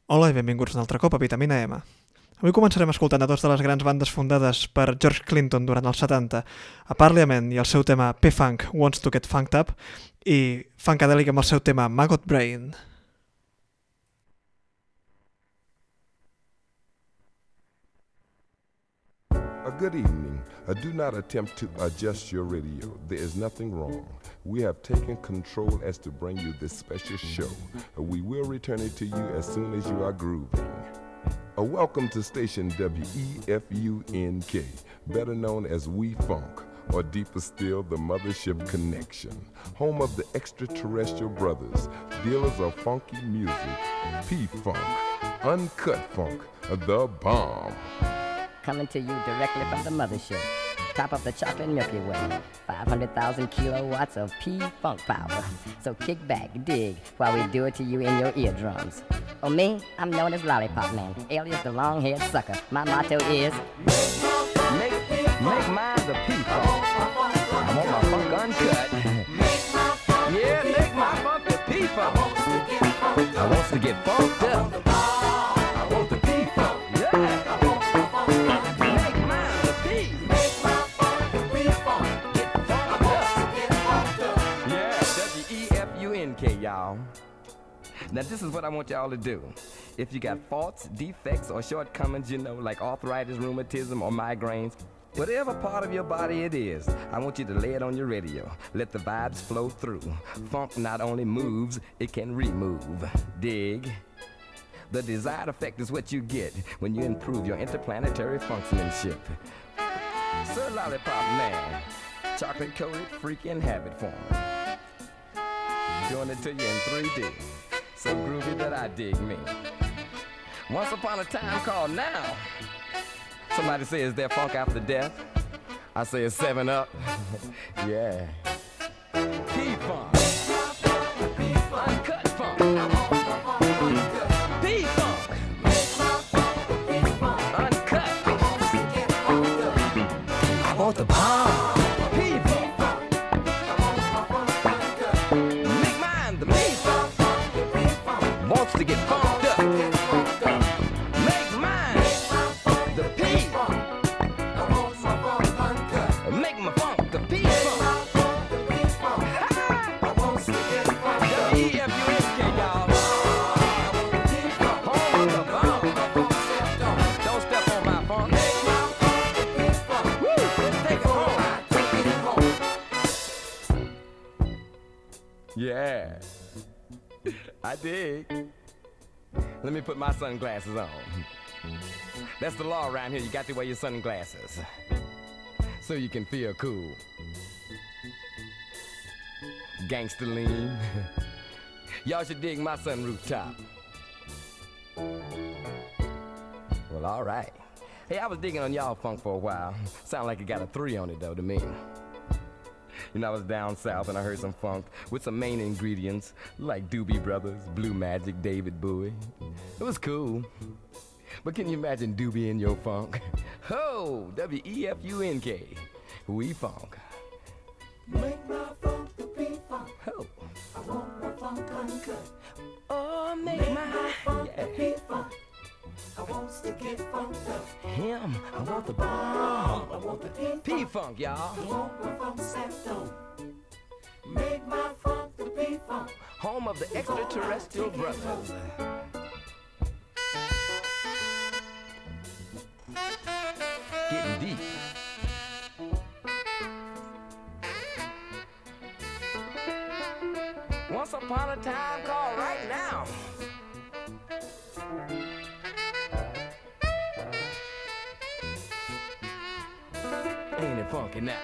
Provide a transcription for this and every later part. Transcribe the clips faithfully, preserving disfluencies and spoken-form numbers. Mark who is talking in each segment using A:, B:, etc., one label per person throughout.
A: Hola i benvinguts un altre cop a Vitamina M. Avui començarem escoltant a dos de les grans bandes fundades per George Clinton durant els setanta, a Parliament i el seu tema P-Funk Wants to Get Funked Up i Funkadelic amb el seu tema Maggot Brain.
B: A good evening. Uh, do not attempt to adjust your radio. There is nothing wrong. We have taken control as to bring you this special show. Uh, we will return it to you as soon as you are grooving. Uh, welcome to station W E F U N K, better known as We Funk, or deeper still, the Mothership Connection, home of the extraterrestrial brothers, dealers of funky music, P-Funk, Uncut Funk, uh, the bomb.
C: Coming to you directly from the mothership, top of the chocolate Milky Way, five hundred thousand kilowatts of P-Funk power. So kick back, dig, while we do it to you in your eardrums. Oh, me, I'm known as Lollipop Man, alias the long-haired sucker. My motto is,
D: Make, make mine the P-Funk. I want my funk uncut. Yeah, make my funk the P-Funk. I want to get funked up. I want the P-Funk. Yeah. Y'all. Now this is what I want y'all to do. If you got faults, defects, or shortcomings, you know, like arthritis, rheumatism, or migraines, whatever part of your body it is, I want you to lay it on your radio. Let the vibes flow through. Funk not only moves, it can remove. Dig. The desired effect is what you get when you improve your interplanetary functionship. Sir Lollipop Man, chocolate-coated freaking habit former. Doing it to you in three D, so groovy that I dig me. Once upon a time called now. Somebody say, is there funk after death? I say it's seven up. Yeah. P-Funk. Uncut funk. P-Funk. Uncut. I want the bomb. To get funked up, make mine the P. Make my funk the P funk. W E F U N K, y'all. Home the bomb. Don't step on my funk. Woo, take it home. Yeah, I dig. Let me put my sunglasses on. That's the law around here. You got to wear your sunglasses so you can feel cool. Gangsta lean. Y'all should dig my sunroof top. Well, all right. Hey, I was digging on y'all funk for a while. Sound like it got a three on it, though, to me. You know, I was down south and I heard some funk with some main ingredients like Doobie Brothers, Blue Magic, David Bowie. It was cool. But can you imagine Doobie in your funk? Ho! W E F U N K. We funk.
E: Make my funk the P-Funk.
D: Ho!
E: I want my funk uncut.
D: Oh, make,
E: make
D: my,
E: my funk
D: yeah.
E: the P-Funk. I want to get funked up.
D: Him, I want the bomb.
E: I want the P-Funk.
D: P-Funk, y'all.
E: I want my funk set on. Make my funk the P-Funk.
D: Home of the extraterrestrial brothers. Getting deep. Once upon a time called right now. Ain't it funky now?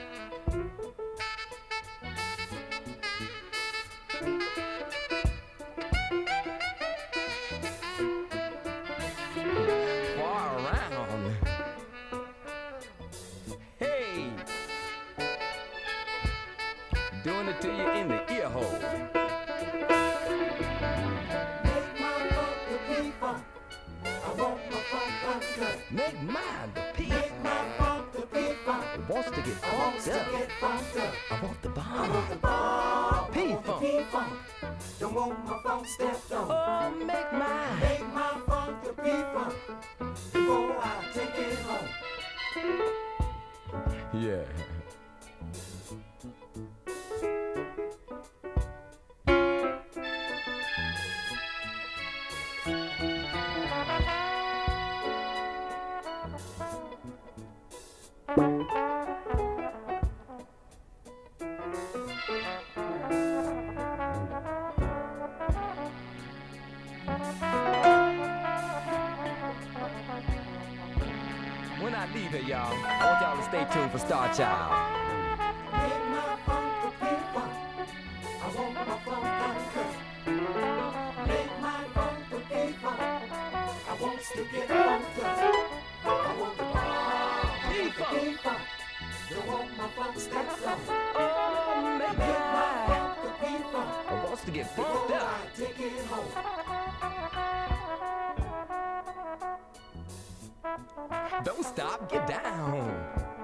D: Far around. Hey, doing it to you in the ear hole.
E: Make my funk the P-Funk. I want my funk uncut.
D: Make mine the P.
E: Make my funk the P-Funk.
D: It wants to get
E: I want
D: funked
E: to
D: up.
E: get funked up.
D: I want the
E: I
D: bomb.
E: want the bomb.
D: P-Funk.
E: P-Funk. Don't want my funk stepped on.
D: Oh, make my
E: Make my funk the P-Funk before I take it home.
D: yeah. When I leave here, y'all, I want y'all to stay tuned for Star Child.
E: Make my funk the P-Funk. I want my funk uncut. Make my funk the P-Funk. I want to get funked up. I want the
D: P-Funk.
E: P-Funk. Don't want my funk stepped on.
D: Oh, make
E: Make my
D: my
E: funk the P-Funk
D: I wants to get funked
E: before
D: up.
E: I take it home.
D: Don't stop, get down.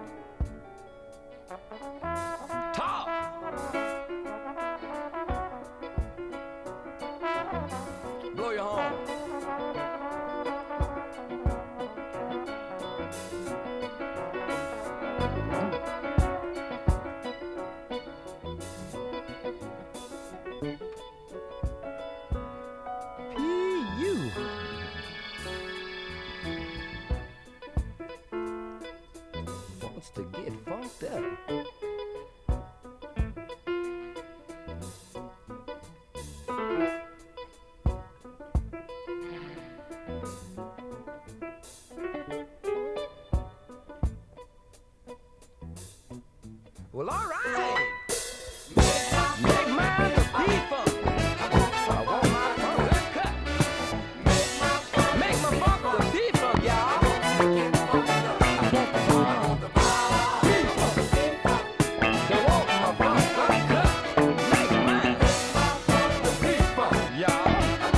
D: Talk. Blow your horn. P U. Wants to get funked up. Well, all right. Make mine the P-Funk. I want my funk uncut. Make my funk the P-Funk, y'all. They want my funk uncut. Make mine the P-Funk, y'all.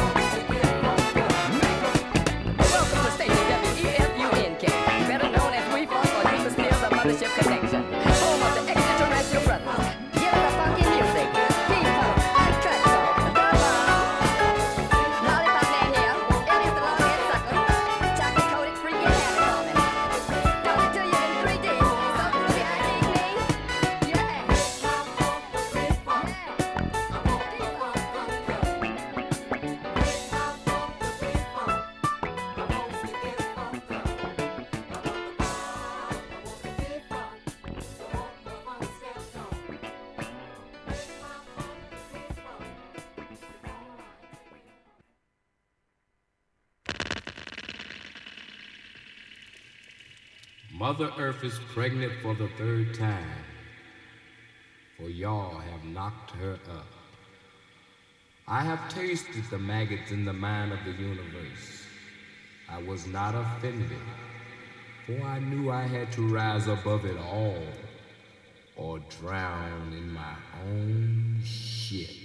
C: Welcome to station W E F U N K, better known as We Funk or Deeper Still, the Mothership Connection. Home of the extraterrestrial brothers. Give it a funky music. P-Funk, uncut funk. Come on. Lollipop man here. It is the long-head sucker. Chocolate-coated freaky habit coming. Don't it till you in three D. Something really high-ding-ding. Yeah.
F: Mother Earth is pregnant for the third time, for y'all have knocked her up. I have tasted the maggots in the mind of the universe. I was not offended, for I knew I had to rise above it all or drown in my own shit.